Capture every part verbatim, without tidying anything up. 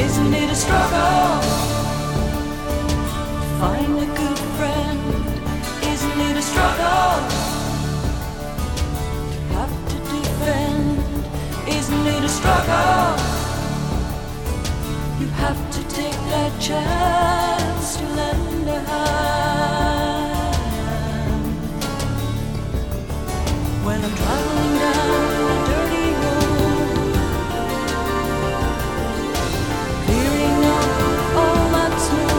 Isn't it a struggle? Find a good friend. Isn't it a struggle? Have to defend. Isn't it a struggle? You have to take that chance to lend a hand. When I'm traveling down a dirty road, clearing up all that snow,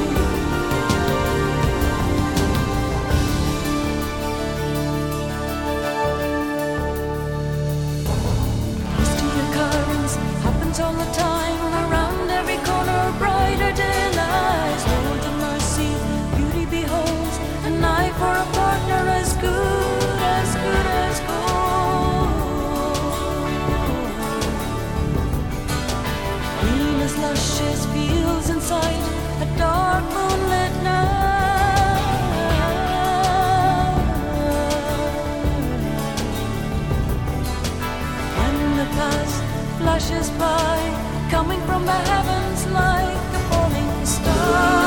twisting the currents happens all the time. Around every corner, brighter day lies. Lord of mercy, beauty beholds, an eye for a partner as good, as good as gold. Green as lush as fields in sight, a dark moonlit night. When the past flashes by, coming from the heavens like a falling star.